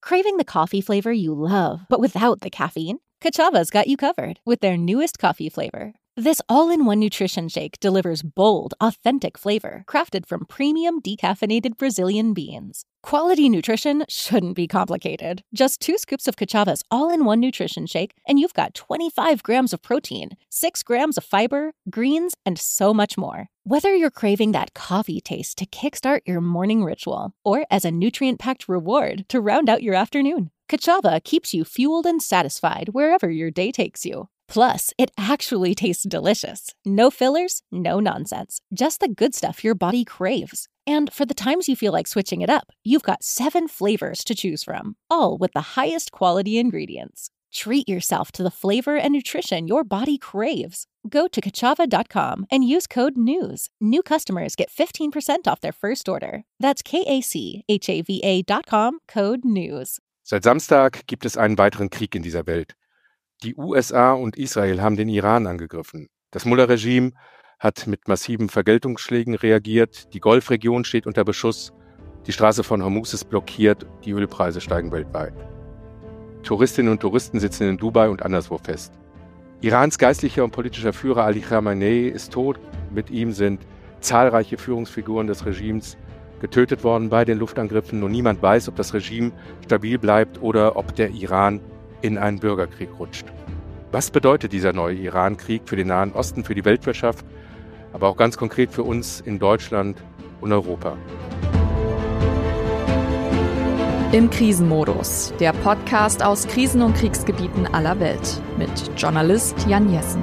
Craving the coffee flavor you love, but without the caffeine? Kachava's got you covered with their newest coffee flavor. This all-in-one nutrition shake delivers bold, authentic flavor crafted from premium decaffeinated Brazilian beans. Quality nutrition shouldn't be complicated. Just 2 scoops of Kachava's all-in-one nutrition shake, and you've got 25 grams of protein, 6 grams of fiber, greens, and so much more. Whether you're craving that coffee taste to kickstart your morning ritual or as a nutrient-packed reward to round out your afternoon, Kachava keeps you fueled and satisfied wherever your day takes you. Plus, it actually tastes delicious. No fillers, no nonsense. Just the good stuff your body craves. And for the times you feel like switching it up, you've got 7 flavors to choose from, all with the highest quality ingredients. Treat yourself to the flavor and nutrition your body craves. Go to Kachava.com and use code NEWS. New customers get 15% off their first order. That's KACHAVA.com, code NEWS. Seit Samstag gibt es einen weiteren Krieg in dieser Welt. Die USA und Israel haben den Iran angegriffen. Das Mullah-Regime hat mit massiven Vergeltungsschlägen reagiert. Die Golfregion steht unter Beschuss. Die Straße von Hormuz ist blockiert. Die Ölpreise steigen weltweit. Touristinnen und Touristen sitzen in Dubai und anderswo fest. Irans geistlicher und politischer Führer Ali Khamenei ist tot. Mit ihm sind zahlreiche Führungsfiguren des Regimes getötet worden bei den Luftangriffen. Und niemand weiß, ob das Regime stabil bleibt oder ob der Iran in einen Bürgerkrieg rutscht. Was bedeutet dieser neue Iran-Krieg für den Nahen Osten, für die Weltwirtschaft, aber auch ganz konkret für uns in Deutschland und Europa? Im Krisenmodus, der Podcast aus Krisen- und Kriegsgebieten aller Welt mit Journalist Jan Jessen.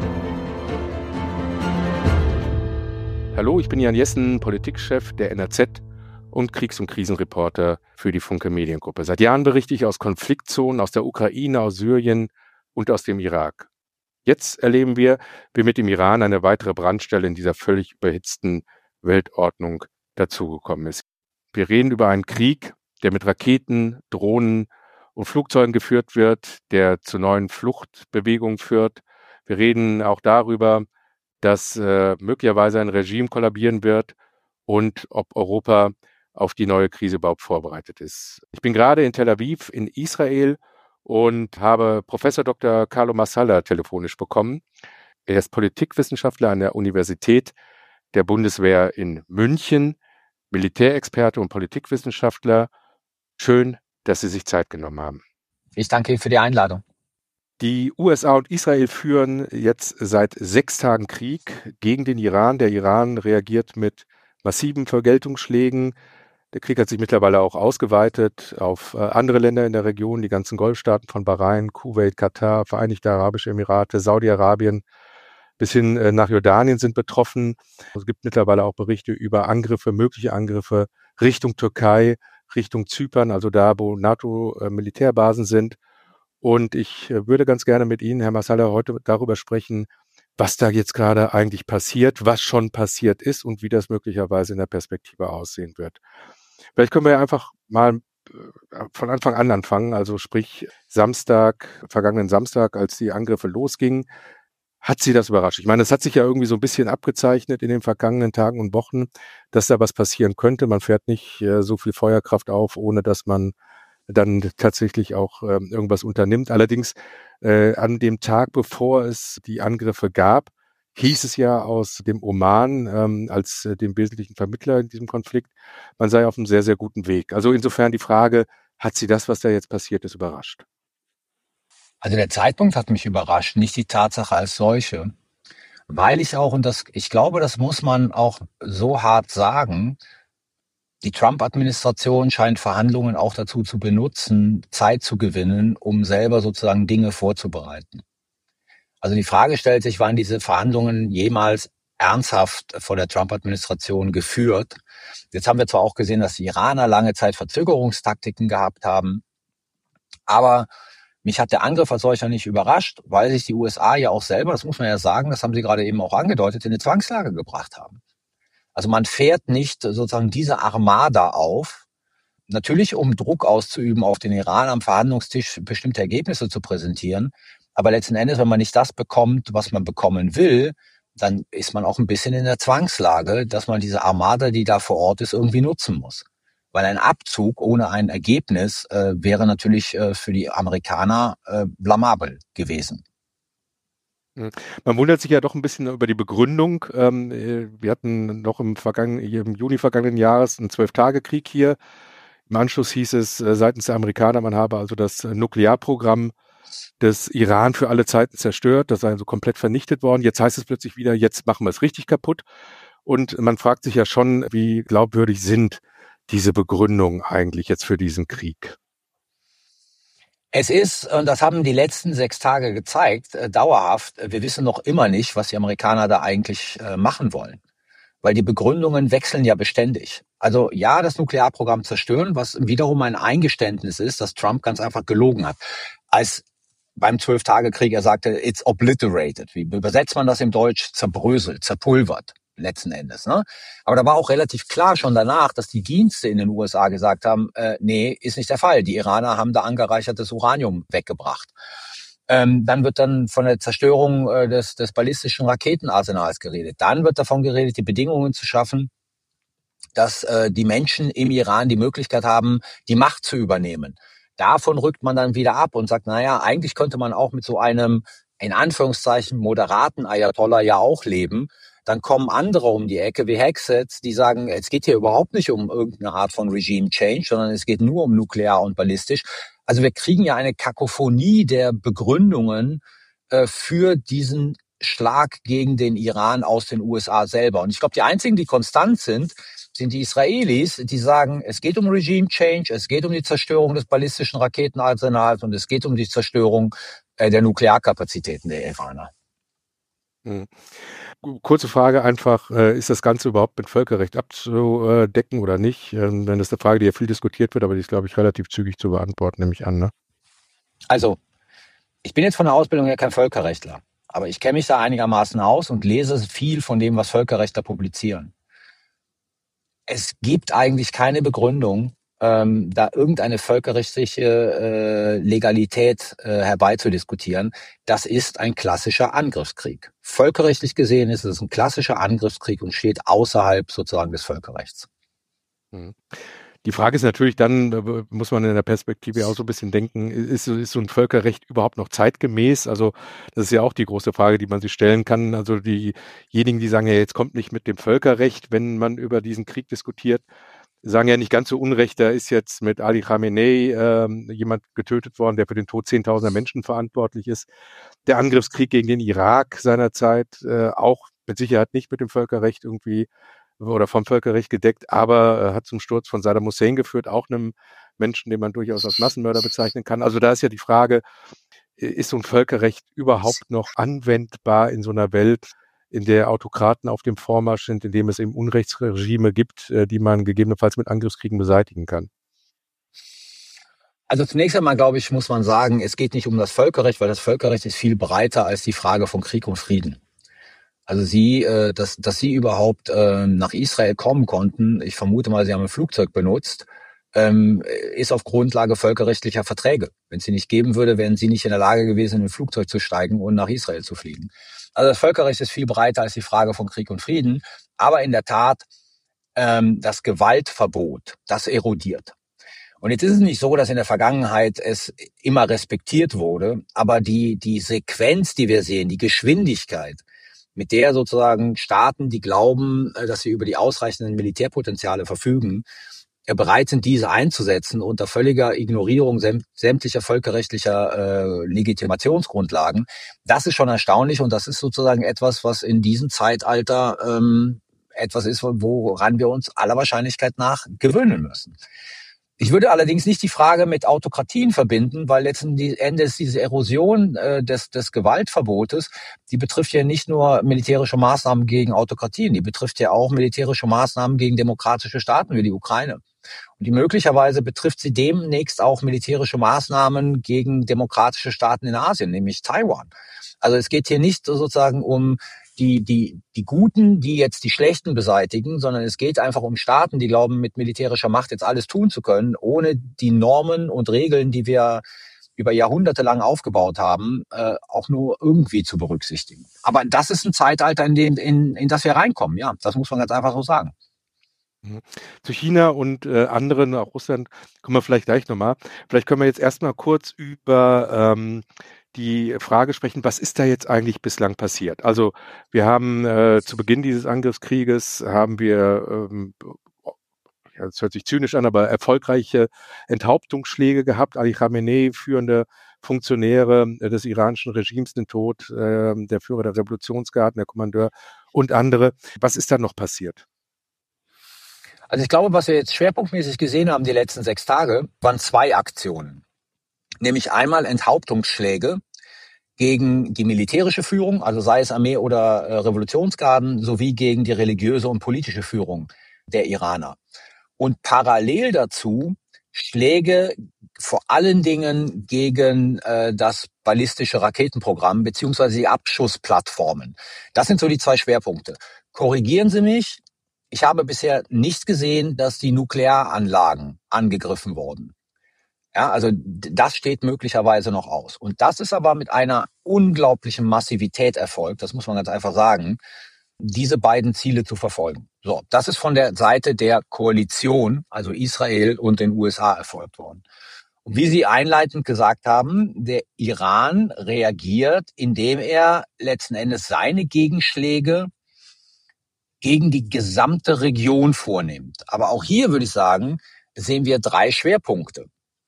Hallo, ich bin Jan Jessen, Politikchef der NRZ und Kriegs- und Krisenreporter für die Funke Mediengruppe. Seit Jahren berichte ich aus Konfliktzonen, aus der Ukraine, aus Syrien und aus dem Irak. Jetzt erleben wir, wie mit dem Iran eine weitere Brandstelle in dieser völlig überhitzten Weltordnung dazugekommen ist. Wir reden über einen Krieg, der mit Raketen, Drohnen und Flugzeugen geführt wird, der zu neuen Fluchtbewegungen führt. Wir reden auch darüber, dass möglicherweise ein Regime kollabieren wird und ob Europa auf die neue Krise überhaupt vorbereitet ist. Ich bin gerade in Tel Aviv in Israel und habe Professor Dr. Carlo Massala telefonisch bekommen. Er ist Politikwissenschaftler an der Universität der Bundeswehr in München, Militärexperte und Politikwissenschaftler. Schön, dass Sie sich Zeit genommen haben. Ich danke Ihnen für die Einladung. Die USA und Israel führen jetzt seit 6 Tagen Krieg gegen den Iran. Der Iran reagiert mit massiven Vergeltungsschlägen. Der Krieg hat sich mittlerweile auch ausgeweitet auf andere Länder in der Region, die ganzen Golfstaaten von Bahrain, Kuwait, Katar, Vereinigte Arabische Emirate, Saudi-Arabien bis hin nach Jordanien sind betroffen. Es gibt mittlerweile auch Berichte über Angriffe, mögliche Angriffe Richtung Türkei, Richtung Zypern, also da, wo NATO-Militärbasen sind. Und ich würde ganz gerne mit Ihnen, Herr Massala, heute darüber sprechen, was da jetzt gerade eigentlich passiert, was schon passiert ist und wie das möglicherweise in der Perspektive aussehen wird. Vielleicht können wir ja einfach mal von Anfang an anfangen, also sprich vergangenen Samstag, als die Angriffe losgingen. Hat Sie das überrascht? Ich meine, es hat sich ja irgendwie so ein bisschen abgezeichnet in den vergangenen Tagen und Wochen, dass da was passieren könnte. Man fährt nicht so viel Feuerkraft auf, ohne dass man dann tatsächlich auch irgendwas unternimmt. Allerdings an dem Tag, bevor es die Angriffe gab, hieß es ja aus dem Oman als dem wesentlichen Vermittler in diesem Konflikt, man sei auf einem sehr, sehr guten Weg. Also insofern die Frage, hat Sie das, was da jetzt passiert ist, überrascht? Also der Zeitpunkt hat mich überrascht, nicht die Tatsache als solche, weil ich auch, ich glaube, das muss man auch so hart sagen, die Trump-Administration scheint Verhandlungen auch dazu zu benutzen, Zeit zu gewinnen, um selber sozusagen Dinge vorzubereiten. Also die Frage stellt sich, waren diese Verhandlungen jemals ernsthaft vor der Trump-Administration geführt? Jetzt haben wir zwar auch gesehen, dass die Iraner lange Zeit Verzögerungstaktiken gehabt haben, aber mich hat der Angriff als solcher nicht überrascht, weil sich die USA ja auch selber, das muss man ja sagen, das haben Sie gerade eben auch angedeutet, in eine Zwangslage gebracht haben. Also man fährt nicht sozusagen diese Armada auf, natürlich um Druck auszuüben auf den Iran am Verhandlungstisch, bestimmte Ergebnisse zu präsentieren, aber letzten Endes, wenn man nicht das bekommt, was man bekommen will, dann ist man auch ein bisschen in der Zwangslage, dass man diese Armada, die da vor Ort ist, irgendwie nutzen muss. Weil ein Abzug ohne ein Ergebnis wäre natürlich für die Amerikaner blamabel gewesen. Man wundert sich ja doch ein bisschen über die Begründung. Wir hatten noch im Juni vergangenen Jahres einen 12-Tage-Krieg hier. Im Anschluss hieß es seitens der Amerikaner, man habe also das Nuklearprogramm des Iran für alle Zeiten zerstört. Das sei also komplett vernichtet worden. Jetzt heißt es plötzlich wieder, jetzt machen wir es richtig kaputt. Und man fragt sich ja schon, wie glaubwürdig sind diese Begründungen eigentlich jetzt für diesen Krieg? Es ist, und das haben die letzten 6 Tage gezeigt, dauerhaft, wir wissen noch immer nicht, was die Amerikaner da eigentlich machen wollen. Weil die Begründungen wechseln ja beständig. Also ja, das Nuklearprogramm zerstören, was wiederum ein Eingeständnis ist, dass Trump ganz einfach gelogen hat. Als beim 12-Tage-Krieg er sagte, it's obliterated. Wie übersetzt man das im Deutsch? Zerbröselt, zerpulvert. Letzten Endes. Ne? Aber da war auch relativ klar schon danach, dass die Dienste in den USA gesagt haben, nee, ist nicht der Fall. Die Iraner haben da angereichertes Uranium weggebracht. Dann wird dann von der Zerstörung des ballistischen Raketenarsenals geredet. Dann wird davon geredet, die Bedingungen zu schaffen, dass die Menschen im Iran die Möglichkeit haben, die Macht zu übernehmen. Davon rückt man dann wieder ab und sagt, naja, eigentlich könnte man auch mit so einem, in Anführungszeichen, moderaten Ayatollah ja auch leben. Dann kommen andere um die Ecke wie Hegseth, die sagen, es geht hier überhaupt nicht um irgendeine Art von Regime Change, sondern es geht nur um nuklear und ballistisch. Also wir kriegen ja eine Kakophonie der Begründungen für diesen Schlag gegen den Iran aus den USA selber. Und ich glaube, die einzigen, die konstant sind die Israelis, die sagen, es geht um Regime Change, es geht um die Zerstörung des ballistischen Raketenarsenals und es geht um die Zerstörung der Nuklearkapazitäten der Iraner. Kurze Frage einfach, ist das Ganze überhaupt mit Völkerrecht abzudecken oder nicht? Denn das ist eine Frage, die ja viel diskutiert wird, aber die ist, glaube ich, relativ zügig zu beantworten, nehme ich an. Ne? Also, ich bin jetzt von der Ausbildung her kein Völkerrechtler, aber ich kenne mich da einigermaßen aus und lese viel von dem, was Völkerrechtler publizieren. Es gibt eigentlich keine Begründung, da irgendeine völkerrechtliche Legalität herbeizudiskutieren. Das ist ein klassischer Angriffskrieg. Völkerrechtlich gesehen ist es ein klassischer Angriffskrieg und steht außerhalb sozusagen des Völkerrechts. Die Frage ist natürlich dann, muss man in der Perspektive auch so ein bisschen denken, ist so ein Völkerrecht überhaupt noch zeitgemäß? Also das ist ja auch die große Frage, die man sich stellen kann. Also diejenigen, die sagen, ja, jetzt kommt nicht mit dem Völkerrecht, wenn man über diesen Krieg diskutiert, sagen ja nicht ganz so unrecht, da ist jetzt mit Ali Khamenei jemand getötet worden, der für den Tod 10.000er Menschen verantwortlich ist. Der Angriffskrieg gegen den Irak seinerzeit auch mit Sicherheit nicht mit dem Völkerrecht irgendwie oder vom Völkerrecht gedeckt, aber hat zum Sturz von Saddam Hussein geführt, auch einem Menschen, den man durchaus als Massenmörder bezeichnen kann. Also da ist ja die Frage, ist so ein Völkerrecht überhaupt noch anwendbar in so einer Welt, in der Autokraten auf dem Vormarsch sind, in dem es eben Unrechtsregime gibt, die man gegebenenfalls mit Angriffskriegen beseitigen kann? Also zunächst einmal, glaube ich, muss man sagen, es geht nicht um das Völkerrecht, weil das Völkerrecht ist viel breiter als die Frage von Krieg und Frieden. Also dass sie überhaupt nach Israel kommen konnten, ich vermute mal, sie haben ein Flugzeug benutzt, ist auf Grundlage völkerrechtlicher Verträge. Wenn es sie nicht geben würde, wären sie nicht in der Lage gewesen, in ein Flugzeug zu steigen und nach Israel zu fliegen. Also das Völkerrecht ist viel breiter als die Frage von Krieg und Frieden. Aber in der Tat, das Gewaltverbot, das erodiert. Und jetzt ist es nicht so, dass in der Vergangenheit es immer respektiert wurde, aber die Sequenz, die wir sehen, die Geschwindigkeit, mit der sozusagen Staaten, die glauben, dass sie über die ausreichenden Militärpotenziale verfügen, bereit sind, diese einzusetzen unter völliger Ignorierung sämtlicher völkerrechtlicher Legitimationsgrundlagen. Das ist schon erstaunlich und das ist sozusagen etwas, was in diesem Zeitalter etwas ist, woran wir uns aller Wahrscheinlichkeit nach gewöhnen müssen. Ich würde allerdings nicht die Frage mit Autokratien verbinden, weil letzten Endes diese Erosion des Gewaltverbotes, die betrifft ja nicht nur militärische Maßnahmen gegen Autokratien, die betrifft ja auch militärische Maßnahmen gegen demokratische Staaten wie die Ukraine. Und die möglicherweise betrifft sie demnächst auch militärische Maßnahmen gegen demokratische Staaten in Asien, nämlich Taiwan. Also es geht hier nicht sozusagen um die Guten, die jetzt die Schlechten beseitigen, sondern es geht einfach um Staaten, die glauben, mit militärischer Macht jetzt alles tun zu können, ohne die Normen und Regeln, die wir über Jahrhunderte lang aufgebaut haben, auch nur irgendwie zu berücksichtigen. Aber das ist ein Zeitalter, in das wir reinkommen. Ja, das muss man ganz einfach so sagen. Mhm. Zu China und anderen, auch Russland, kommen wir vielleicht gleich nochmal. Vielleicht können wir jetzt erstmal kurz über die Frage sprechen, was ist da jetzt eigentlich bislang passiert? Also wir haben zu Beginn dieses Angriffskrieges haben wir, ja, das hört sich zynisch an, aber erfolgreiche Enthauptungsschläge gehabt. Ali Khamenei, führende Funktionäre des iranischen Regimes, den Tod der Führer der Revolutionsgarden, der Kommandeur und andere. Was ist da noch passiert? Also ich glaube, was wir jetzt schwerpunktmäßig gesehen haben die letzten 6 Tage, waren 2 Aktionen. Nämlich einmal Enthauptungsschläge gegen die militärische Führung, also sei es Armee oder Revolutionsgarden, sowie gegen die religiöse und politische Führung der Iraner. Und parallel dazu Schläge vor allen Dingen gegen das ballistische Raketenprogramm beziehungsweise die Abschussplattformen. Das sind so die 2 Schwerpunkte. Korrigieren Sie mich, ich habe bisher nicht gesehen, dass die Nuklearanlagen angegriffen wurden. Ja, also das steht möglicherweise noch aus. Und das ist aber mit einer unglaublichen Massivität erfolgt, das muss man ganz einfach sagen, diese beiden Ziele zu verfolgen. So, das ist von der Seite der Koalition, also Israel und den USA, erfolgt worden. Und wie Sie einleitend gesagt haben, der Iran reagiert, indem er letzten Endes seine Gegenschläge gegen die gesamte Region vornimmt. Aber auch hier würde ich sagen, sehen wir 3 Schwerpunkte.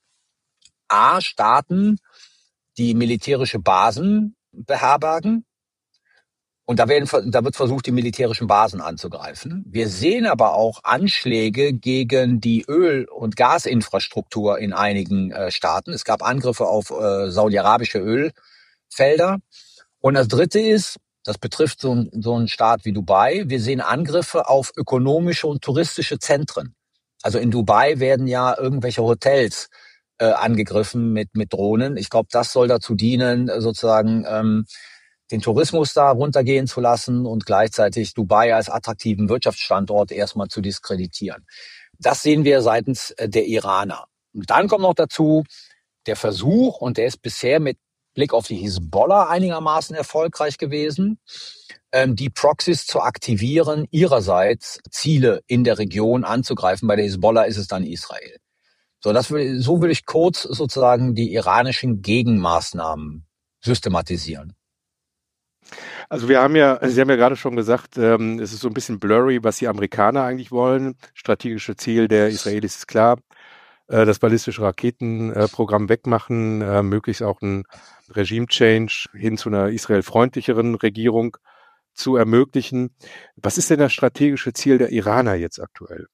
A, Staaten, die militärische Basen beherbergen. Und da wird versucht, die militärischen Basen anzugreifen. Wir sehen aber auch Anschläge gegen die Öl- und Gasinfrastruktur in einigen Staaten. Es gab Angriffe auf saudi-arabische Ölfelder. Und das Dritte ist, das betrifft so einen Staat wie Dubai, wir sehen Angriffe auf ökonomische und touristische Zentren. Also in Dubai werden ja irgendwelche Hotels angegriffen mit Drohnen. Ich glaube, das soll dazu dienen, sozusagen den Tourismus da runtergehen zu lassen und gleichzeitig Dubai als attraktiven Wirtschaftsstandort erstmal zu diskreditieren. Das sehen wir seitens der Iraner. Und dann kommt noch dazu der Versuch, und der ist bisher mit Blick auf die Hisbollah einigermaßen erfolgreich gewesen, die Proxys zu aktivieren, ihrerseits Ziele in der Region anzugreifen. Bei der Hisbollah ist es dann Israel. So würde ich kurz sozusagen die iranischen Gegenmaßnahmen systematisieren. Also Sie haben ja gerade schon gesagt, es ist so ein bisschen blurry, was die Amerikaner eigentlich wollen. Strategische Ziel der Israelis ist klar, das ballistische Raketenprogramm wegmachen, möglichst auch ein Regime-Change hin zu einer israelfreundlicheren Regierung zu ermöglichen. Was ist denn das strategische Ziel der Iraner jetzt aktuell?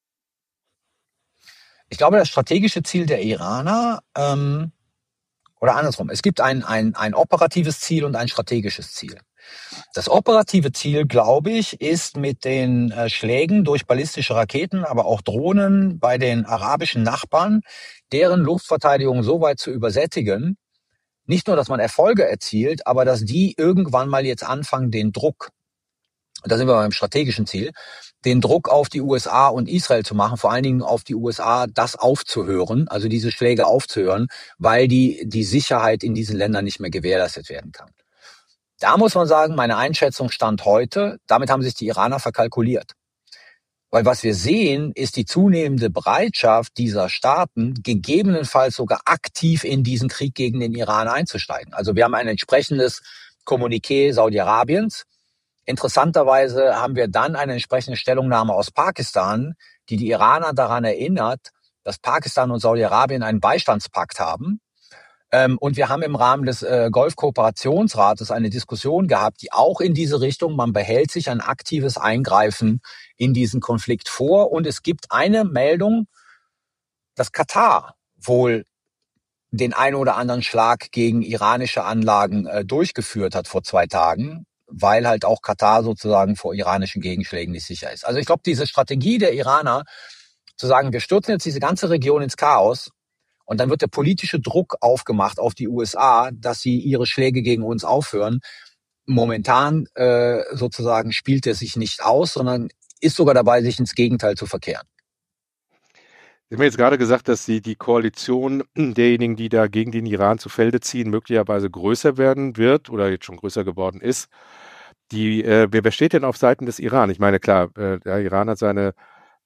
Ich glaube, das strategische Ziel der Iraner, oder andersrum, es gibt ein operatives Ziel und ein strategisches Ziel. Das operative Ziel, glaube ich, ist mit den Schlägen durch ballistische Raketen, aber auch Drohnen bei den arabischen Nachbarn, deren Luftverteidigung so weit zu übersättigen, nicht nur, dass man Erfolge erzielt, aber dass die irgendwann mal jetzt anfangen, den Druck, da sind wir beim strategischen Ziel, den Druck auf die USA und Israel zu machen, vor allen Dingen auf die USA, das aufzuhören, also diese Schläge aufzuhören, weil die Sicherheit in diesen Ländern nicht mehr gewährleistet werden kann. Da muss man sagen, meine Einschätzung stand heute, damit haben sich die Iraner verkalkuliert. Weil was wir sehen, ist die zunehmende Bereitschaft dieser Staaten, gegebenenfalls sogar aktiv in diesen Krieg gegen den Iran einzusteigen. Also wir haben ein entsprechendes Kommuniqué Saudi-Arabiens. Interessanterweise haben wir dann eine entsprechende Stellungnahme aus Pakistan, die Iraner daran erinnert, dass Pakistan und Saudi-Arabien einen Beistandspakt haben. Und wir haben im Rahmen des Golfkooperationsrates eine Diskussion gehabt, die auch in diese Richtung, man behält sich ein aktives Eingreifen in diesen Konflikt vor. Und es gibt eine Meldung, dass Katar wohl den einen oder anderen Schlag gegen iranische Anlagen durchgeführt hat vor 2 Tagen, weil halt auch Katar sozusagen vor iranischen Gegenschlägen nicht sicher ist. Also ich glaube, diese Strategie der Iraner, zu sagen, wir stürzen jetzt diese ganze Region ins Chaos, und dann wird der politische Druck aufgemacht auf die USA, dass sie ihre Schläge gegen uns aufhören. Momentan sozusagen spielt er sich nicht aus, sondern ist sogar dabei, sich ins Gegenteil zu verkehren. Sie haben jetzt gerade gesagt, dass die Koalition derjenigen, die da gegen den Iran zu Felde ziehen, möglicherweise größer werden wird oder jetzt schon größer geworden ist. Wer steht denn auf Seiten des Iran? Ich meine, klar, der Iran hat seine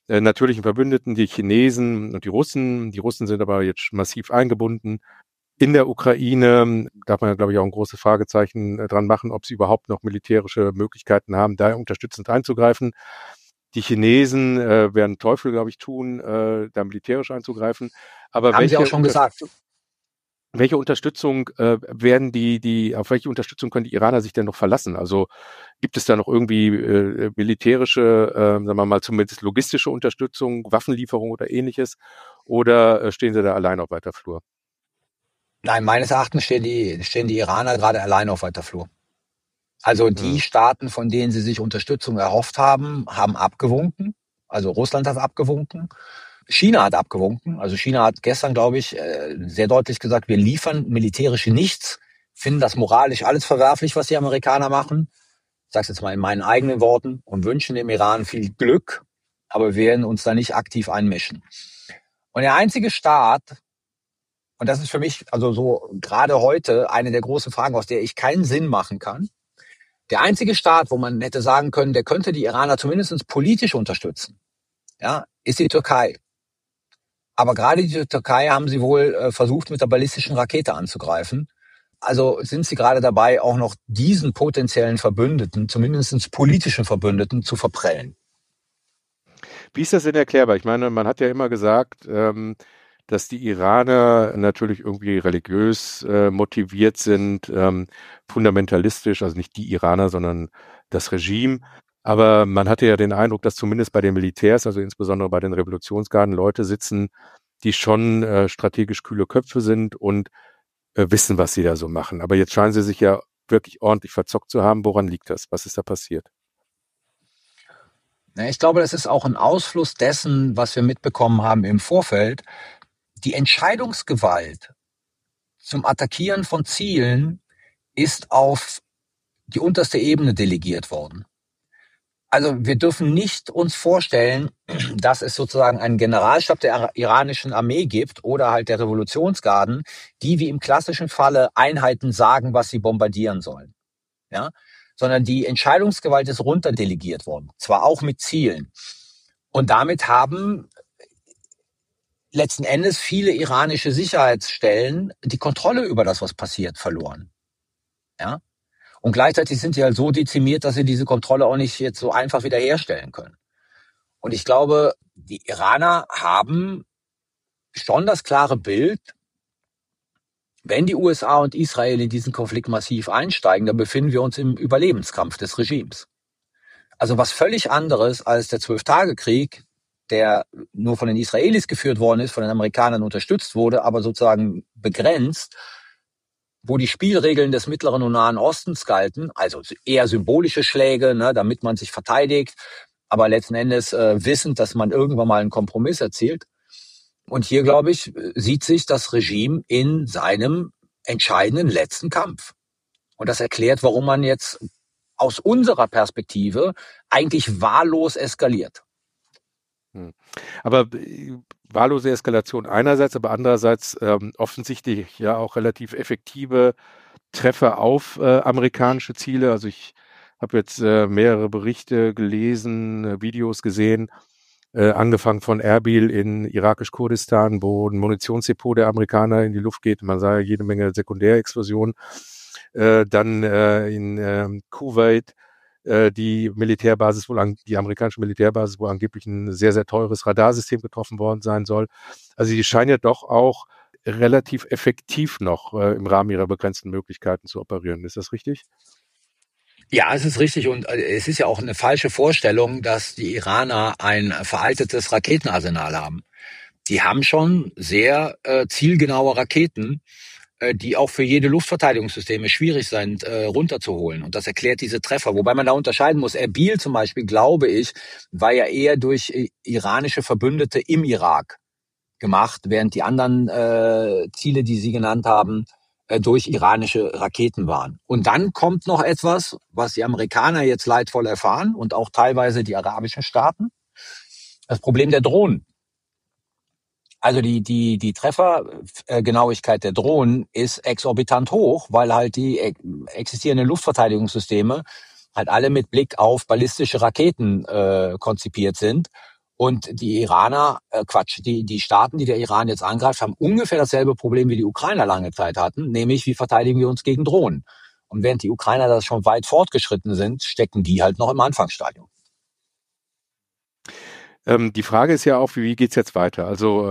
natürlichen Verbündeten, die Chinesen und die Russen. Die Russen sind aber jetzt massiv eingebunden. In der Ukraine darf man ja, glaube ich, auch ein großes Fragezeichen dran machen, ob sie überhaupt noch militärische Möglichkeiten haben, da unterstützend einzugreifen. Die Chinesen werden Teufel, glaube ich, tun, da militärisch einzugreifen. Aber Haben Sie auch schon gesagt. welche Unterstützung auf welche Unterstützung können die Iraner sich denn noch verlassen? Also gibt es da noch irgendwie militärische, sagen wir mal, zumindest logistische Unterstützung, Waffenlieferung oder ähnliches? Oder stehen sie da allein auf weiter Flur? Nein, meines Erachtens stehen die Iraner gerade allein auf weiter Flur. Also die Staaten, von denen sie sich Unterstützung erhofft haben, haben abgewunken. Also Russland hat abgewunken. China hat abgewunken. Also China hat gestern, glaube ich, sehr deutlich gesagt, wir liefern militärisch nichts, finden das moralisch alles verwerflich, was die Amerikaner machen. Ich sage es jetzt mal in meinen eigenen Worten und wünschen dem Iran viel Glück, aber wir werden uns da nicht aktiv einmischen. Und der einzige Staat, und das ist für mich also so gerade heute eine der großen Fragen, aus der ich keinen Sinn machen kann, der einzige Staat, wo man hätte sagen können, der könnte die Iraner zumindest politisch unterstützen, ja, ist die Türkei. Aber gerade die Türkei haben sie wohl versucht, mit der ballistischen Rakete anzugreifen. Also sind sie gerade dabei, auch noch diesen potenziellen Verbündeten, zumindest politischen Verbündeten, zu verprellen. Wie ist das denn erklärbar? Ich meine, man hat ja immer gesagt, dass die Iraner natürlich irgendwie religiös motiviert sind, fundamentalistisch, also nicht die Iraner, sondern das Regime. Aber man hatte ja den Eindruck, dass zumindest bei den Militärs, also insbesondere bei den Revolutionsgarden, Leute sitzen, die schon strategisch kühle Köpfe sind und wissen, was sie da so machen. Aber jetzt scheinen sie sich ja wirklich ordentlich verzockt zu haben. Woran liegt das? Was ist da passiert? Ich glaube, das ist auch ein Ausfluss dessen, was wir mitbekommen haben im Vorfeld. Die Entscheidungsgewalt zum Attackieren von Zielen ist auf die unterste Ebene delegiert worden. Also wir dürfen nicht uns vorstellen, dass es sozusagen einen Generalstab der iranischen Armee gibt oder halt der Revolutionsgarden, die wie im klassischen Falle Einheiten sagen, was sie bombardieren sollen. Ja? Sondern die Entscheidungsgewalt ist runterdelegiert worden, zwar auch mit Zielen. Und damit haben letzten Endes viele iranische Sicherheitsstellen die Kontrolle über das, was passiert, verloren. Ja? Und gleichzeitig sind sie halt so dezimiert, dass sie diese Kontrolle auch nicht jetzt so einfach wiederherstellen können. Und ich glaube, die Iraner haben schon das klare Bild, wenn die USA und Israel in diesen Konflikt massiv einsteigen, dann befinden wir uns im Überlebenskampf des Regimes. Also was völlig anderes als der 12-Tage-Krieg, der nur von den Israelis geführt worden ist, von den Amerikanern unterstützt wurde, aber sozusagen begrenzt, wo die Spielregeln des Mittleren und Nahen Ostens galten, also eher symbolische Schläge, ne, damit man sich verteidigt, aber letzten Endes wissend, dass man irgendwann mal einen Kompromiss erzielt. Und hier, glaube ich, sieht sich das Regime in seinem entscheidenden letzten Kampf. Und das erklärt, warum man jetzt aus unserer Perspektive eigentlich wahllos eskaliert. Aber wahllose Eskalation einerseits, aber andererseits offensichtlich ja auch relativ effektive Treffer auf amerikanische Ziele. Also ich habe jetzt mehrere Berichte gelesen, Videos gesehen, angefangen von Erbil in irakisch-Kurdistan, wo ein Munitionsdepot der Amerikaner in die Luft geht. Man sah jede Menge Sekundärexplosionen. Dann in Kuwait die amerikanische Militärbasis, wo angeblich ein sehr, sehr teures Radarsystem getroffen worden sein soll. Also die scheinen ja doch auch relativ effektiv noch im Rahmen ihrer begrenzten Möglichkeiten zu operieren. Ist das richtig? Ja, es ist richtig und es ist ja auch eine falsche Vorstellung, dass die Iraner ein veraltetes Raketenarsenal haben. Die haben schon sehr zielgenaue Raketen, die auch für jede Luftverteidigungssysteme schwierig sind, runterzuholen. Und das erklärt diese Treffer. Wobei man da unterscheiden muss. Erbil zum Beispiel, glaube ich, war ja eher durch iranische Verbündete im Irak gemacht, während die anderen Ziele, die Sie genannt haben, durch iranische Raketen waren. Und dann kommt noch etwas, was die Amerikaner jetzt leidvoll erfahren und auch teilweise die arabischen Staaten. Das Problem der Drohnen. Also die Treffergenauigkeit der Drohnen ist exorbitant hoch, weil halt die existierenden Luftverteidigungssysteme halt alle mit Blick auf ballistische Raketen konzipiert sind. Und die die Staaten, die der Iran jetzt angreift, haben ungefähr dasselbe Problem, wie die Ukrainer lange Zeit hatten, nämlich wie verteidigen wir uns gegen Drohnen. Und während die Ukrainer da schon weit fortgeschritten sind, stecken die halt noch im Anfangsstadium. Die Frage ist ja auch, wie geht's jetzt weiter? Also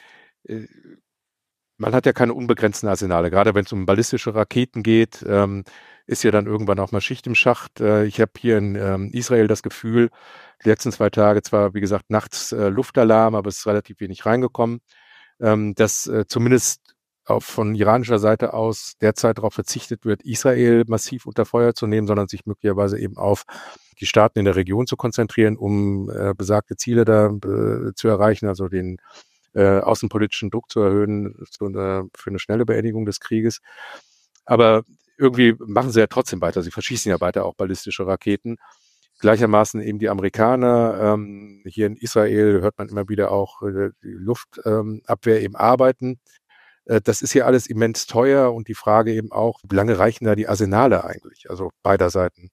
man hat ja keine unbegrenzten Arsenale. Gerade wenn es um ballistische Raketen geht, ist ja dann irgendwann auch mal Schicht im Schacht. Ich habe hier in Israel das Gefühl, die letzten 2 Tage zwar, wie gesagt, nachts Luftalarm, aber es ist relativ wenig reingekommen, dass zumindest auch von iranischer Seite aus derzeit darauf verzichtet wird, Israel massiv unter Feuer zu nehmen, sondern sich möglicherweise eben auf die Staaten in der Region zu konzentrieren, um besagte Ziele da zu erreichen, also den außenpolitischen Druck zu erhöhen für eine schnelle Beendigung des Krieges. Aber irgendwie machen sie ja trotzdem weiter. Sie verschießen ja weiter auch ballistische Raketen. Gleichermaßen eben die Amerikaner. Hier in Israel hört man immer wieder auch die Luftabwehr eben arbeiten. Das ist ja alles immens teuer und die Frage eben auch, wie lange reichen da die Arsenale eigentlich, also beider Seiten?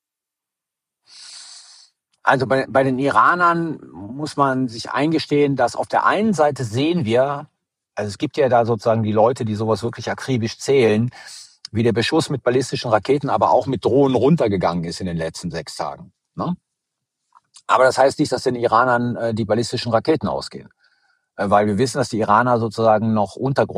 Also bei den Iranern muss man sich eingestehen, dass auf der einen Seite sehen wir, also es gibt ja da sozusagen die Leute, die sowas wirklich akribisch zählen, wie der Beschuss mit ballistischen Raketen, aber auch mit Drohnen runtergegangen ist in den letzten 6 Tagen. Ne? Aber das heißt nicht, dass den Iranern die ballistischen Raketen ausgehen. Weil wir wissen, dass die Iraner sozusagen noch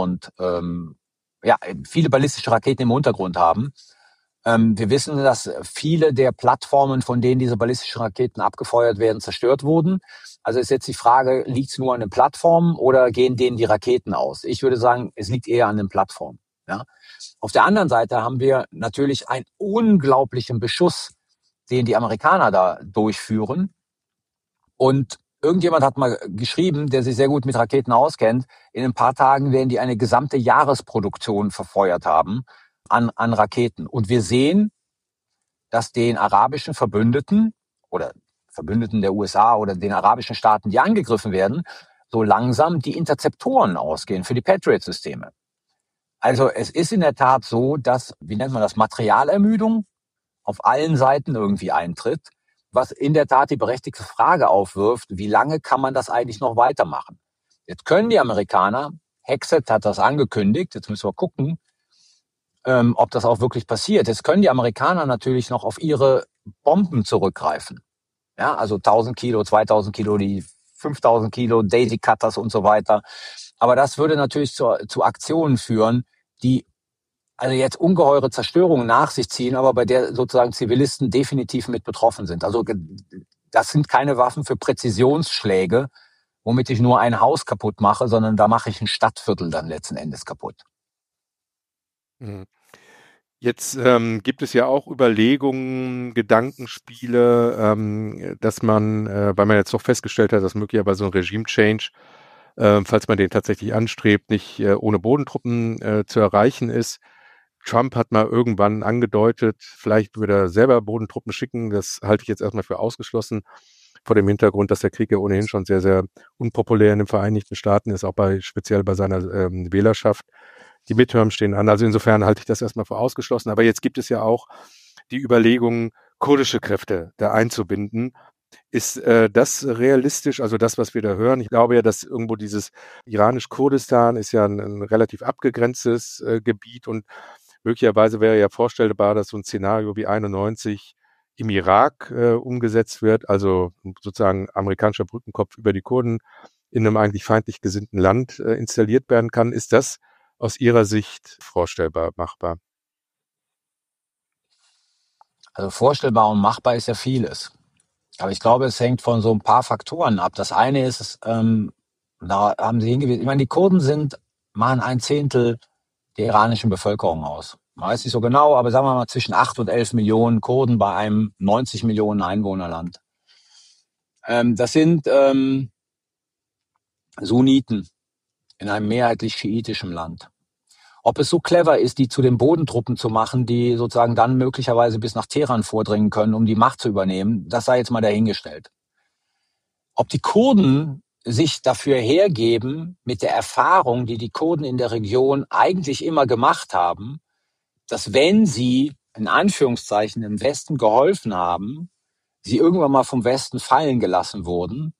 viele ballistische Raketen im Untergrund haben. Wir wissen, dass viele der Plattformen, von denen diese ballistischen Raketen abgefeuert werden, zerstört wurden. Also ist jetzt die Frage, liegt es nur an den Plattformen oder gehen denen die Raketen aus? Ich würde sagen, es liegt eher an den Plattformen. Ja? Auf der anderen Seite haben wir natürlich einen unglaublichen Beschuss, den die Amerikaner da durchführen. Und irgendjemand hat mal geschrieben, der sich sehr gut mit Raketen auskennt, in ein paar Tagen werden die eine gesamte Jahresproduktion verfeuert haben an Raketen. Und wir sehen, dass den arabischen Verbündeten oder Verbündeten der USA oder den arabischen Staaten, die angegriffen werden, so langsam die Interzeptoren ausgehen für die Patriot-Systeme. Also es ist in der Tat so, dass, wie nennt man das, Materialermüdung auf allen Seiten irgendwie eintritt, was in der Tat die berechtigte Frage aufwirft, wie lange kann man das eigentlich noch weitermachen? Jetzt können die Amerikaner, Hexet hat das angekündigt, jetzt müssen wir gucken, ob das auch wirklich passiert. Jetzt können die Amerikaner natürlich noch auf ihre Bomben zurückgreifen. Ja, also 1000 Kilo, 2000 Kilo, die 5000 Kilo, Daisy Cutters und so weiter. Aber das würde natürlich zu Aktionen führen, die also jetzt ungeheure Zerstörungen nach sich ziehen, aber bei der sozusagen Zivilisten definitiv mit betroffen sind. Also das sind keine Waffen für Präzisionsschläge, womit ich nur ein Haus kaputt mache, sondern da mache ich ein Stadtviertel dann letzten Endes kaputt. Jetzt gibt es ja auch Überlegungen, Gedankenspiele, dass man, weil man jetzt doch festgestellt hat, dass möglicherweise so ein Regime-Change, falls man den tatsächlich anstrebt, nicht ohne Bodentruppen zu erreichen ist. Trump hat mal irgendwann angedeutet, vielleicht würde er selber Bodentruppen schicken. Das halte ich jetzt erstmal für ausgeschlossen, vor dem Hintergrund, dass der Krieg ja ohnehin schon sehr, sehr unpopulär in den Vereinigten Staaten ist, auch speziell bei seiner Wählerschaft. Die Midterms stehen an, also insofern halte ich das erstmal für ausgeschlossen. Aber jetzt gibt es ja auch die Überlegung, kurdische Kräfte da einzubinden. Ist das realistisch, also das, was wir da hören? Ich glaube ja, dass irgendwo dieses iranisch-Kurdistan ist ja ein relativ abgegrenztes Gebiet und möglicherweise wäre ja vorstellbar, dass so ein Szenario wie 91 im Irak umgesetzt wird, also sozusagen amerikanischer Brückenkopf über die Kurden in einem eigentlich feindlich gesinnten Land installiert werden kann. Ist das aus Ihrer Sicht vorstellbar, machbar? Also vorstellbar und machbar ist ja vieles. Aber ich glaube, es hängt von so ein paar Faktoren ab. Das eine ist, da haben Sie hingewiesen, ich meine, die Kurden machen 1/10 der iranischen Bevölkerung aus. Man weiß nicht so genau, aber sagen wir mal zwischen 8 und 11 Millionen Kurden bei einem 90 Millionen Einwohnerland. Das sind Sunniten in einem mehrheitlich schiitischen Land. Ob es so clever ist, die zu den Bodentruppen zu machen, die sozusagen dann möglicherweise bis nach Teheran vordringen können, um die Macht zu übernehmen, das sei jetzt mal dahingestellt. Ob die Kurden sich dafür hergeben, mit der Erfahrung, die die Kurden in der Region eigentlich immer gemacht haben, dass wenn sie in Anführungszeichen im Westen geholfen haben, sie irgendwann mal vom Westen fallen gelassen wurden,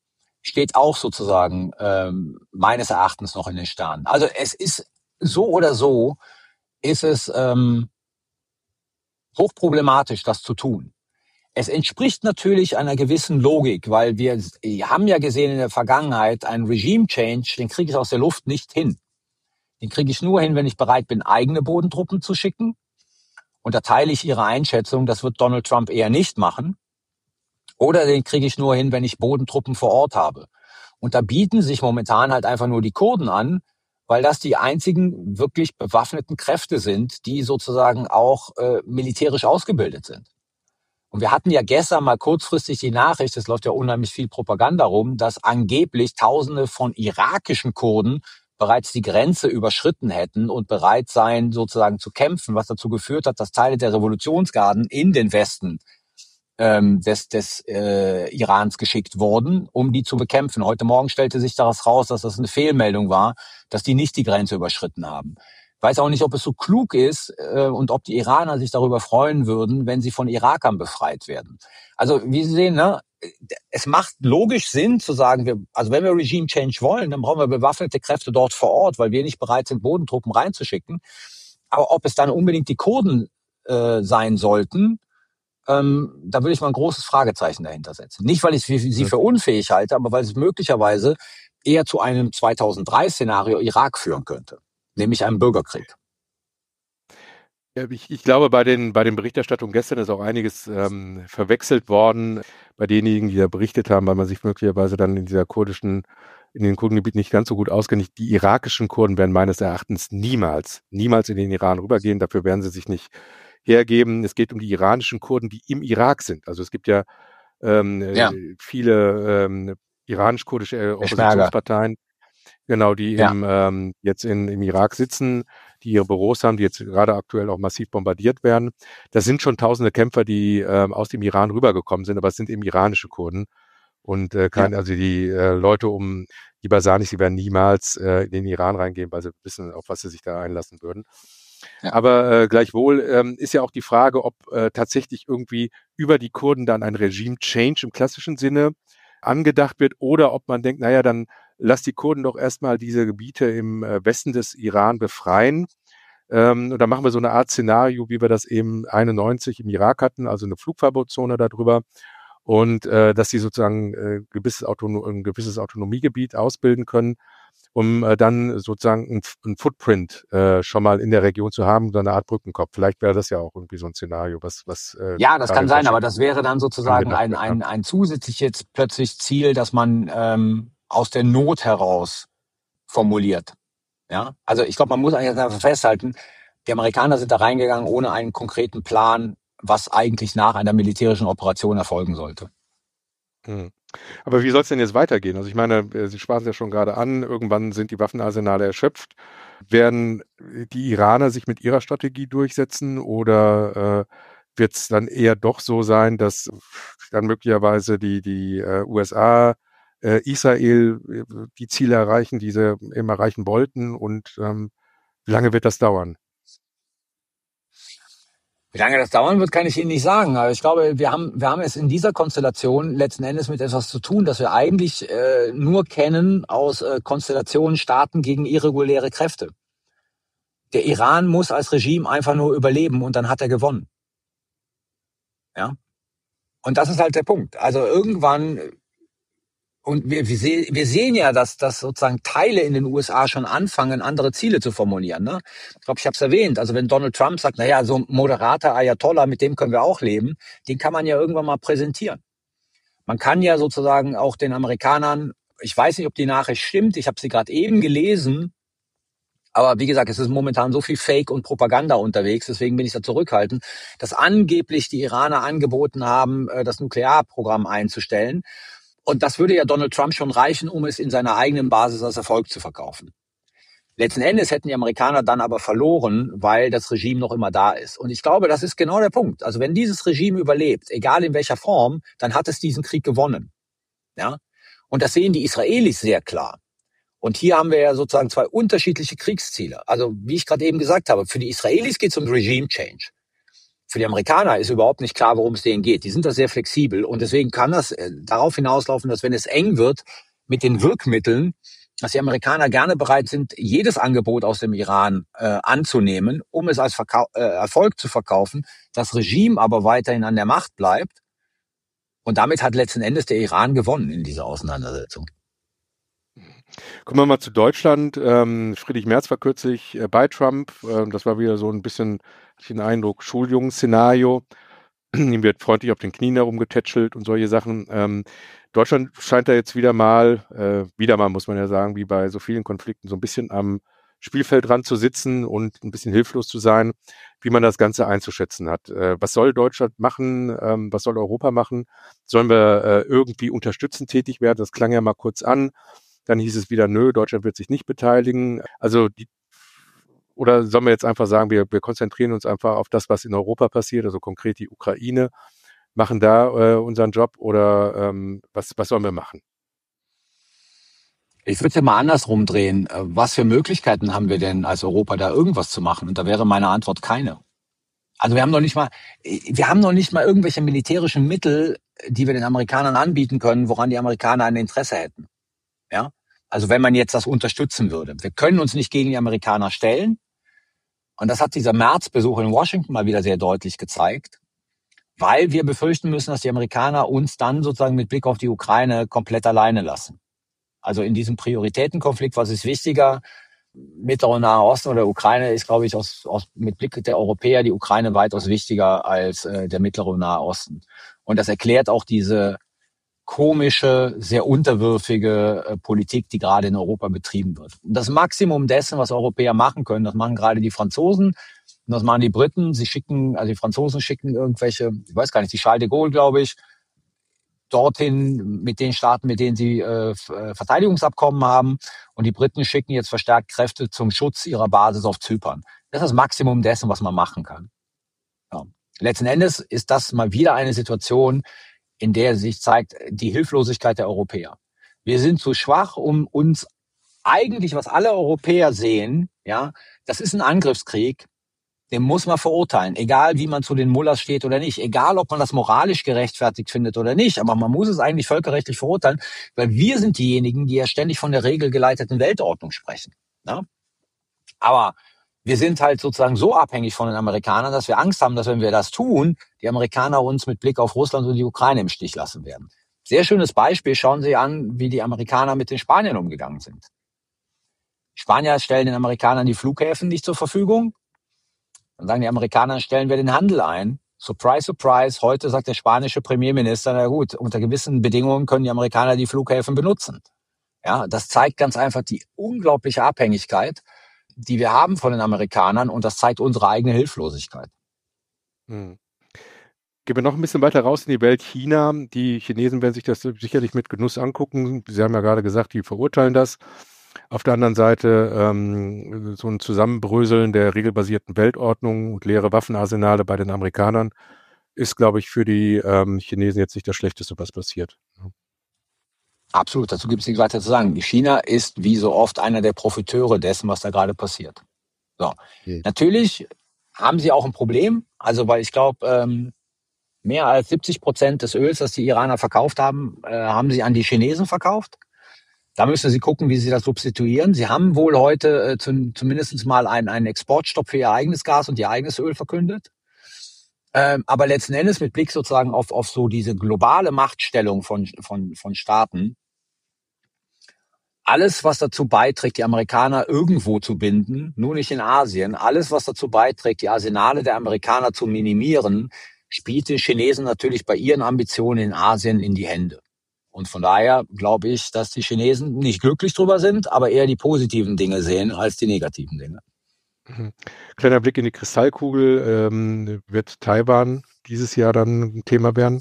steht auch sozusagen meines Erachtens noch in den Sternen. Also es ist so oder so, ist es hochproblematisch, das zu tun. Es entspricht natürlich einer gewissen Logik, weil wir haben ja gesehen in der Vergangenheit, einen Regime-Change, den kriege ich aus der Luft nicht hin. Den kriege ich nur hin, wenn ich bereit bin, eigene Bodentruppen zu schicken. Und da teile ich Ihre Einschätzung, das wird Donald Trump eher nicht machen. Oder den kriege ich nur hin, wenn ich Bodentruppen vor Ort habe. Und da bieten sich momentan halt einfach nur die Kurden an, weil das die einzigen wirklich bewaffneten Kräfte sind, die sozusagen auch militärisch ausgebildet sind. Und wir hatten ja gestern mal kurzfristig die Nachricht, es läuft ja unheimlich viel Propaganda rum, dass angeblich Tausende von irakischen Kurden bereits die Grenze überschritten hätten und bereit seien, sozusagen zu kämpfen, was dazu geführt hat, dass Teile der Revolutionsgarden in den Westen des Irans geschickt wurden, um die zu bekämpfen. Heute Morgen stellte sich daraus raus, dass das eine Fehlmeldung war, dass die nicht die Grenze überschritten haben. Ich weiß auch nicht, ob es so klug ist und ob die Iraner sich darüber freuen würden, wenn sie von Irakern befreit werden. Also wie Sie sehen, ne, es macht logisch Sinn zu sagen, also wenn wir Regime Change wollen, dann brauchen wir bewaffnete Kräfte dort vor Ort, weil wir nicht bereit sind, Bodentruppen reinzuschicken. Aber ob es dann unbedingt die Kurden sein sollten, da würde ich mal ein großes Fragezeichen dahinter setzen. Nicht, weil ich sie für unfähig halte, aber weil es möglicherweise eher zu einem 2003-Szenario Irak führen könnte, nämlich einem Bürgerkrieg. Ja, ich glaube, bei den Berichterstattungen gestern ist auch einiges verwechselt worden bei denjenigen, die da berichtet haben, weil man sich möglicherweise dann in den Kurdengebieten nicht ganz so gut auskennt. Die irakischen Kurden werden meines Erachtens niemals in den Iran rübergehen. Dafür werden sie sich nicht hergeben. Es geht um die iranischen Kurden, die im Irak sind. Also es gibt ja viele iranisch-kurdische Oppositionsparteien, genau, die jetzt im Irak sitzen, die ihre Büros haben, die jetzt gerade aktuell auch massiv bombardiert werden. Das sind schon tausende Kämpfer, die aus dem Iran rübergekommen sind, aber es sind eben iranische Kurden. Und also die Leute um die Basanis, die werden niemals in den Iran reingehen, weil sie wissen, auf was sie sich da einlassen würden. Ja. Aber gleichwohl ist ja auch die Frage, ob tatsächlich irgendwie über die Kurden dann ein Regime-Change im klassischen Sinne angedacht wird oder ob man denkt, naja, dann lass die Kurden doch erstmal diese Gebiete im Westen des Iran befreien. Und dann machen wir so eine Art Szenario, wie wir das eben 91 im Irak hatten, also eine Flugverbotszone darüber. Und dass sie sozusagen ein gewisses Autonomiegebiet ausbilden können, um dann sozusagen ein Footprint schon mal in der Region zu haben, so eine Art Brückenkopf. Vielleicht wäre das ja auch irgendwie so ein Szenario, was ja, das kann sein, aber das wäre dann sozusagen ein zusätzliches plötzlich Ziel, das man aus der Not heraus formuliert. Ja, also ich glaube, man muss eigentlich einfach festhalten, die Amerikaner sind da reingegangen ohne einen konkreten Plan, was eigentlich nach einer militärischen Operation erfolgen sollte. Aber wie soll es denn jetzt weitergehen? Also ich meine, Sie sprachen es ja schon gerade an, irgendwann sind die Waffenarsenale erschöpft. Werden die Iraner sich mit ihrer Strategie durchsetzen oder wird es dann eher doch so sein, dass dann möglicherweise die USA, Israel die Ziele erreichen, die sie eben erreichen wollten? Und wie lange wird das dauern? Wie lange das dauern wird, kann ich Ihnen nicht sagen. Aber ich glaube, wir haben es in dieser Konstellation letzten Endes mit etwas zu tun, das wir eigentlich nur kennen aus Konstellationen Staaten gegen irreguläre Kräfte. Der Iran muss als Regime einfach nur überleben und dann hat er gewonnen. Ja. Und das ist halt der Punkt. Also irgendwann, und wir sehen ja, dass sozusagen Teile in den USA schon anfangen, andere Ziele zu formulieren. Ne? Ich glaube, ich habe es erwähnt. Also wenn Donald Trump sagt, naja, so ein moderater Ayatollah, mit dem können wir auch leben, den kann man ja irgendwann mal präsentieren. Man kann ja sozusagen auch den Amerikanern, ich weiß nicht, ob die Nachricht stimmt, ich habe sie gerade eben gelesen, aber wie gesagt, es ist momentan so viel Fake und Propaganda unterwegs, deswegen bin ich da zurückhaltend, dass angeblich die Iraner angeboten haben, das Nuklearprogramm einzustellen. Und das würde ja Donald Trump schon reichen, um es in seiner eigenen Basis als Erfolg zu verkaufen. Letzten Endes hätten die Amerikaner dann aber verloren, weil das Regime noch immer da ist. Und ich glaube, das ist genau der Punkt. Also wenn dieses Regime überlebt, egal in welcher Form, dann hat es diesen Krieg gewonnen. Ja? Und das sehen die Israelis sehr klar. Und hier haben wir ja sozusagen zwei unterschiedliche Kriegsziele. Also wie ich gerade eben gesagt habe, für die Israelis geht es um Regime Change. Für die Amerikaner ist überhaupt nicht klar, worum es denen geht. Die sind da sehr flexibel und deswegen kann das darauf hinauslaufen, dass wenn es eng wird, mit den Wirkmitteln, dass die Amerikaner gerne bereit sind, jedes Angebot aus dem Iran anzunehmen, um es als Erfolg zu verkaufen, das Regime aber weiterhin an der Macht bleibt. Und damit hat letzten Endes der Iran gewonnen in dieser Auseinandersetzung. Kommen wir mal zu Deutschland. Friedrich Merz war kürzlich bei Trump. Das war wieder so ein bisschen, hatte ich den Eindruck, Schuljungen-Szenario. Ihm wird freundlich auf den Knien herumgetätschelt und solche Sachen. Deutschland scheint da jetzt wieder mal muss man ja sagen, wie bei so vielen Konflikten, so ein bisschen am Spielfeldrand zu sitzen und ein bisschen hilflos zu sein, wie man das Ganze einzuschätzen hat. Was soll Deutschland machen? Was soll Europa machen? Sollen wir irgendwie unterstützend tätig werden? Das klang ja mal kurz an. Dann hieß es wieder, nö, Deutschland wird sich nicht beteiligen. Also oder sollen wir jetzt einfach sagen, wir konzentrieren uns einfach auf das, was in Europa passiert, also konkret die Ukraine, machen da unseren Job oder was sollen wir machen? Ich würde es ja mal andersrum drehen. Was für Möglichkeiten haben wir denn als Europa, da irgendwas zu machen? Und da wäre meine Antwort keine. Also wir haben noch nicht mal irgendwelche militärischen Mittel, die wir den Amerikanern anbieten können, woran die Amerikaner ein Interesse hätten. Ja? Also wenn man jetzt das unterstützen würde. Wir können uns nicht gegen die Amerikaner stellen. Und das hat dieser März-Besuch in Washington mal wieder sehr deutlich gezeigt, weil wir befürchten müssen, dass die Amerikaner uns dann sozusagen mit Blick auf die Ukraine komplett alleine lassen. Also in diesem Prioritätenkonflikt, was ist wichtiger, Mittlerer und Nahe Osten oder Ukraine, ist, glaube ich, mit Blick der Europäer die Ukraine weitaus wichtiger als der Mittlere und Nahe Osten. Und das erklärt auch diese komische, sehr unterwürfige Politik, die gerade in Europa betrieben wird. Und das Maximum dessen, was Europäer machen können, das machen gerade die Franzosen und das machen die Briten. Die Franzosen schicken irgendwelche, ich weiß gar nicht, die Charles de Gaulle, glaube ich, dorthin mit den Staaten, mit denen sie Verteidigungsabkommen haben. Und die Briten schicken jetzt verstärkt Kräfte zum Schutz ihrer Basis auf Zypern. Das ist das Maximum dessen, was man machen kann. Ja. Letzten Endes ist das mal wieder eine Situation, in der sich zeigt die Hilflosigkeit der Europäer. Wir sind zu schwach, um uns eigentlich, was alle Europäer sehen, ja, das ist ein Angriffskrieg, den muss man verurteilen, egal wie man zu den Mullahs steht oder nicht, egal ob man das moralisch gerechtfertigt findet oder nicht, aber man muss es eigentlich völkerrechtlich verurteilen, weil wir sind diejenigen, die ja ständig von der regelgeleiteten Weltordnung sprechen. Ja? Aber wir sind halt sozusagen so abhängig von den Amerikanern, dass wir Angst haben, dass wenn wir das tun, die Amerikaner uns mit Blick auf Russland und die Ukraine im Stich lassen werden. Sehr schönes Beispiel, schauen Sie an, wie die Amerikaner mit den Spaniern umgegangen sind. Die Spanier stellen den Amerikanern die Flughäfen nicht zur Verfügung. Dann sagen die Amerikaner, stellen wir den Handel ein. Surprise, surprise, heute sagt der spanische Premierminister, na gut, unter gewissen Bedingungen können die Amerikaner die Flughäfen benutzen. Ja, das zeigt ganz einfach die unglaubliche Abhängigkeit, die wir haben von den Amerikanern, und das zeigt unsere eigene Hilflosigkeit. Gehen wir noch ein bisschen weiter raus in die Welt. China, die Chinesen werden sich das sicherlich mit Genuss angucken. Sie haben ja gerade gesagt, die verurteilen das. Auf der anderen Seite so ein Zusammenbröseln der regelbasierten Weltordnung und leere Waffenarsenale bei den Amerikanern ist, glaube ich, für die Chinesen jetzt nicht das Schlechteste, was passiert. Absolut, dazu gibt es nichts weiter zu sagen. China ist wie so oft einer der Profiteure dessen, was da gerade passiert. So. Okay. Natürlich haben sie auch ein Problem, also weil ich glaube, mehr als 70% des Öls, das die Iraner verkauft haben, haben sie an die Chinesen verkauft. Da müssen sie gucken, wie sie das substituieren. Sie haben wohl heute zumindest mal einen Exportstopp für ihr eigenes Gas und ihr eigenes Öl verkündet. Aber letzten Endes mit Blick sozusagen auf so diese globale Machtstellung von Staaten, alles, was dazu beiträgt, die Amerikaner irgendwo zu binden, nur nicht in Asien, alles, was dazu beiträgt, die Arsenale der Amerikaner zu minimieren, spielt den Chinesen natürlich bei ihren Ambitionen in Asien in die Hände. Und von daher glaube ich, dass die Chinesen nicht glücklich drüber sind, aber eher die positiven Dinge sehen als die negativen Dinge. Kleiner Blick in die Kristallkugel. Wird Taiwan dieses Jahr dann ein Thema werden?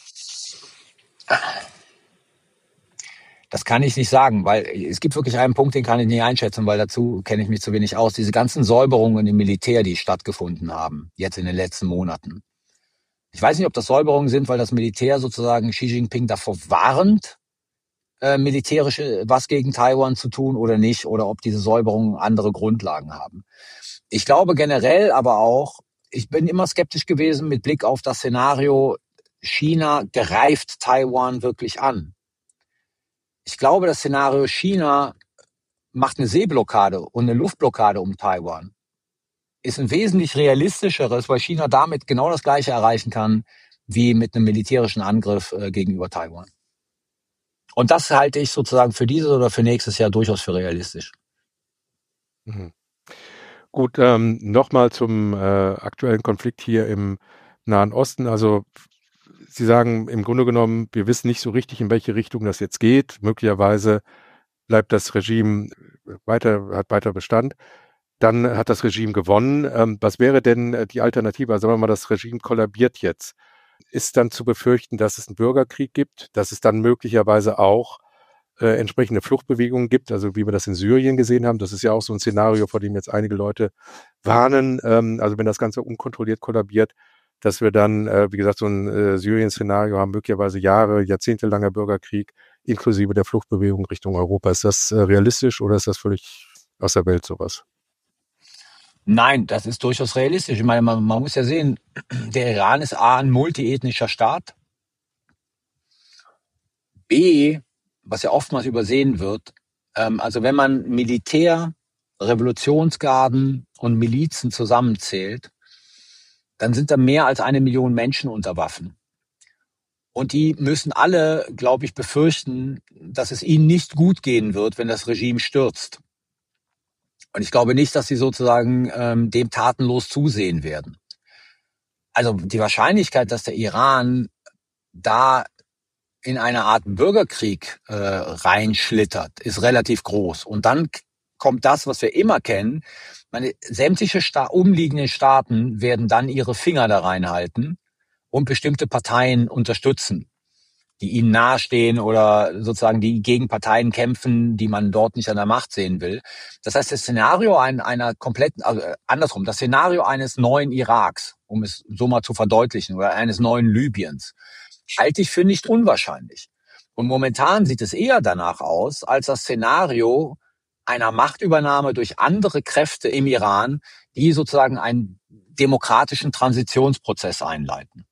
Das kann ich nicht sagen, weil es gibt wirklich einen Punkt, den kann ich nicht einschätzen, weil dazu kenne ich mich zu wenig aus. Diese ganzen Säuberungen im Militär, die stattgefunden haben, jetzt in den letzten Monaten. Ich weiß nicht, ob das Säuberungen sind, weil das Militär sozusagen Xi Jinping davor warnt, militärisch was gegen Taiwan zu tun oder nicht, oder ob diese Säuberungen andere Grundlagen haben. Ich glaube generell aber auch, ich bin immer skeptisch gewesen mit Blick auf das Szenario, China greift Taiwan wirklich an. Ich glaube, das Szenario China macht eine Seeblockade und eine Luftblockade um Taiwan ist ein wesentlich realistischeres, weil China damit genau das Gleiche erreichen kann wie mit einem militärischen Angriff gegenüber Taiwan. Und das halte ich sozusagen für dieses oder für nächstes Jahr durchaus für realistisch. Mhm. Gut, nochmal zum aktuellen Konflikt hier im Nahen Osten. Also Sie sagen im Grunde genommen, wir wissen nicht so richtig, in welche Richtung das jetzt geht. Möglicherweise bleibt das Regime hat weiter Bestand. Dann hat das Regime gewonnen. Was wäre denn die Alternative? Also sagen wir mal, das Regime kollabiert jetzt. Ist dann zu befürchten, dass es einen Bürgerkrieg gibt, dass es dann möglicherweise auch entsprechende Fluchtbewegungen gibt, also wie wir das in Syrien gesehen haben. Das ist ja auch so ein Szenario, vor dem jetzt einige Leute warnen. Also wenn das Ganze unkontrolliert kollabiert, dass wir dann, wie gesagt, so ein Syrien-Szenario haben, möglicherweise jahrzehntelanger Bürgerkrieg, inklusive der Fluchtbewegung Richtung Europa. Ist das realistisch oder ist das völlig aus der Welt sowas? Nein, das ist durchaus realistisch. Ich meine, man muss ja sehen, der Iran ist A, ein multiethnischer Staat. B, was ja oftmals übersehen wird, also wenn man Militär, Revolutionsgarden und Milizen zusammenzählt, dann sind da mehr als 1 Million Menschen unter Waffen. Und die müssen alle, glaube ich, befürchten, dass es ihnen nicht gut gehen wird, wenn das Regime stürzt. Und ich glaube nicht, dass sie sozusagen dem tatenlos zusehen werden. Also die Wahrscheinlichkeit, dass der Iran da in eine Art Bürgerkrieg reinschlittert, ist relativ groß. Und dann kommt das, was wir immer kennen. Sämtliche umliegende Staaten werden dann ihre Finger da reinhalten und bestimmte Parteien unterstützen, die ihnen nahestehen oder sozusagen die gegen Parteien kämpfen, die man dort nicht an der Macht sehen will. Das heißt, das Szenario einer kompletten, also andersrum, das Szenario eines neuen Iraks, um es so mal zu verdeutlichen, oder eines neuen Libyens, halte ich für nicht unwahrscheinlich. Und momentan sieht es eher danach aus, als das Szenario einer Machtübernahme durch andere Kräfte im Iran, die sozusagen einen demokratischen Transitionsprozess einleiten.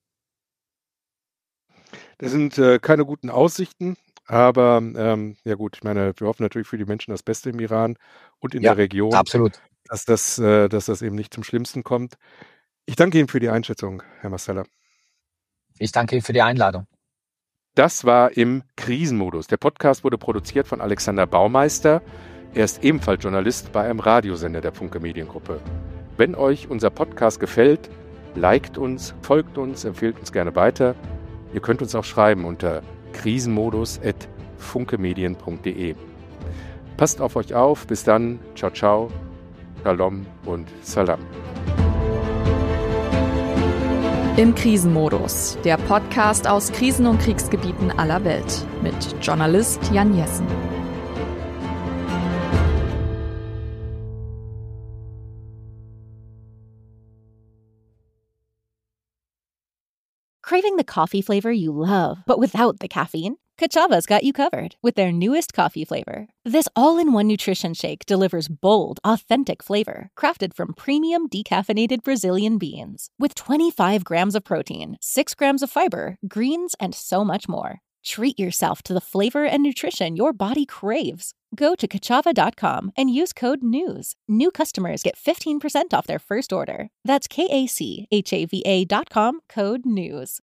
Das sind keine guten Aussichten, aber ja gut, ich meine, wir hoffen natürlich für die Menschen das Beste im Iran und in der Region, absolut. dass das eben nicht zum Schlimmsten kommt. Ich danke Ihnen für die Einschätzung, Herr Mastella. Ich danke Ihnen für die Einladung. Das war im Krisenmodus. Der Podcast wurde produziert von Alexander Baumeister. Er ist ebenfalls Journalist bei einem Radiosender der Funke Mediengruppe. Wenn euch unser Podcast gefällt, liked uns, folgt uns, empfehlt uns gerne weiter. Ihr könnt uns auch schreiben unter krisenmodus@funkemedien.de. Passt auf euch auf. Bis dann. Ciao, ciao. Shalom und Salam. Im Krisenmodus, der Podcast aus Krisen- und Kriegsgebieten aller Welt mit Journalist Jan Jessen. Craving the coffee flavor you love, but without the caffeine? Kachava's got you covered with their newest coffee flavor. This all-in-one nutrition shake delivers bold, authentic flavor, crafted from premium decaffeinated Brazilian beans. With 25 grams of protein, 6 grams of fiber, greens, and so much more. Treat yourself to the flavor and nutrition your body craves. Go to Kachava.com and use code NEWS. New customers get 15% off their first order. That's KACHAVA.com, code NEWS.